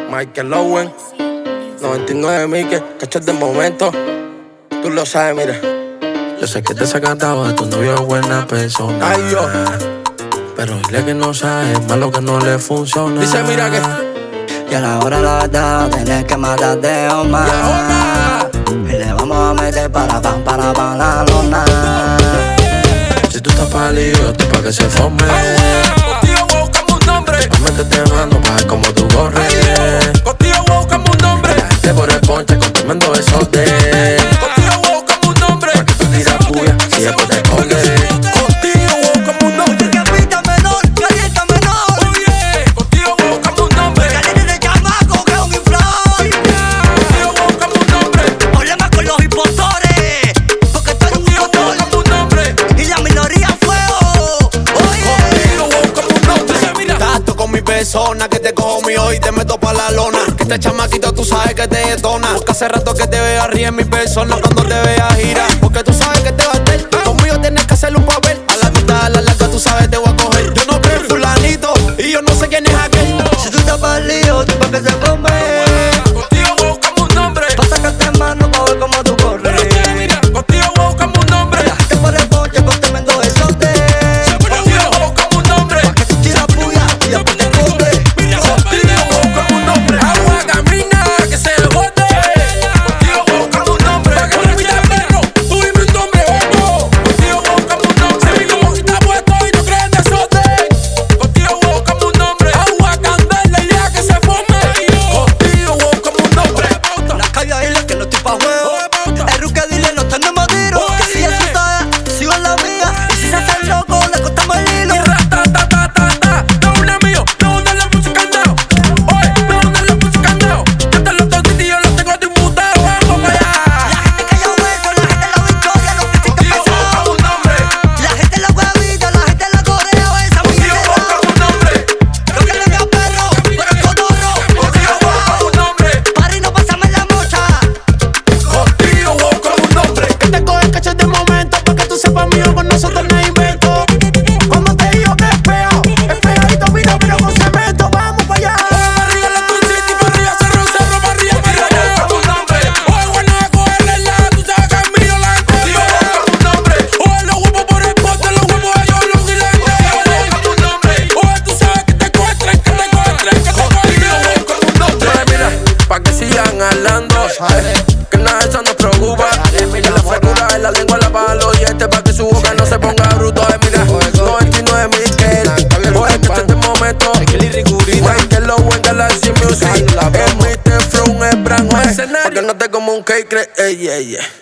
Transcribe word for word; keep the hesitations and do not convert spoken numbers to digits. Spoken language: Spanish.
Michael Owen, noventa y nueve Mike, cachos de momento. Tú lo sabes, mira. Yo sé que te sacan de tu novio es buena persona. Ay, yo. Pero dile que no sabe, es malo que no le funciona. Dice, mira que. Y a la hora la verdad tenés que matarte o más. Y ahora. Y le vamos a meter para pan, para pan la lona. Si tú estás pálido, yo estoy pa' que se forme. Contigo voy a buscarme un nombre. Métete mano pa' ver cómo tú corres. Contigo voy a buscarme un nombre. Te por el ponche con tremendo besote. Contigo voy a buscarme un nombre. Pa' que tú tiras puya si después te coges. Contigo voy a buscarme un nombre. Porque pita menor, calienta menor. Oye, contigo voy a buscarme un nombre. Caliente de chamaco que es un inflor. Contigo voy a buscarme un nombre. Problemas con los impostores. Porque tú eres un Contigo voy a impostor. buscarme un nombre. Y la minoría en fuego. Oye. Contigo voy a buscarme un nombre. Mira. Tato con mi persona, que te cojo mío y te meto pa' la lona. Que este chamaquito tú sabes que te detona. Porque hace rato que te veo arriba en mi persona cuando te veas gira. Porque tú sabes que te va a hacer. Conmigo tienes que hacerle un papel. A la mitad, a la larga, tú sabes te voy a coger. Yo no creo en fulanito y yo no sé quién es aquel. Si tú estás pa'l lío, tú pa' que se come. Contigo voy a buscarme un nombre. Pa' sacarte en mano pa' ver cómo tú corres. Mira, contigo voy a buscarme un nombre. Te por el ponche con tremendo besote. Contigo voy a buscarme un nombre. Pa' que tú tiras puya y después te coges. Contigo voy a buscarme un nombre. Agua camina, que se bote. Contigo voy a buscarme un nombre. Pa' que no me llames perro, tú dime un nombre, bobo. Contigo voy a buscarme un nombre. Si mi como si está puesto y no crees en desorden. Contigo voy a buscarme un nombre. Agua candela y ya que se forme. Contigo voy a buscarme un nombre. La calle dile que no estoy pa' juego. El ruque dile no tenemos tiro. Que si es su talla, sigo en la mía. Y si se hace el loco, le cortamos el hilo. Y ra-ta-ta-ta-ta-ta. No una mío, no una le puse candado. Oye, no una le puse candado. Yo te lo toquito y yo lo tengo dismutado. Vamos para allá. La gente que yo veo, la gente la victoria, los que sí que Contigo voy a buscarme pesados. un nombre. La gente la huevita, la gente la corea, esa Contigo voy a mierda. buscarme un nombre. Lo que le veo perro, pero el cotorro. Contigo voy a buscarme un nombre. Para y no pasarme la mocha. Contigo voy a buscarme un nombre. Que te cogen cachos de momento pa' que tú sepas mío con nosotros no hay invento. Cuando te digo que es feo, es pegadito, mira, mira con cemento. Vamos pa' allá. Arriba la Twin City, para arriba Cerro, Cerro, para arriba, para allá. Tu nombre. Oye, bueno, a cogerle el lado, tú sabes que es mío la gente. Contigo voy a buscarme un nombre. Oye, los huevos por el poste, los huevos de ellos, los silentes. Contigo voy a buscarme un nombre. Oye, tú sabes que te cogen tres, que te cogen tres, que te cogen tres. Contigo voy a buscarme un nombre. Mira, pa' que sigan hablando, que nada de eso nos preocupa. Que la frescura de la lengua la baja los dientes pa' que su boca no se ponga bruto. Ay, mira, noventa y nueve Michael. Oye, que este es el momento. Michael Owen, Galaxy Music. El mister From, el Brand, escenario. Pa' que no te como un cake, ey, ey, ey.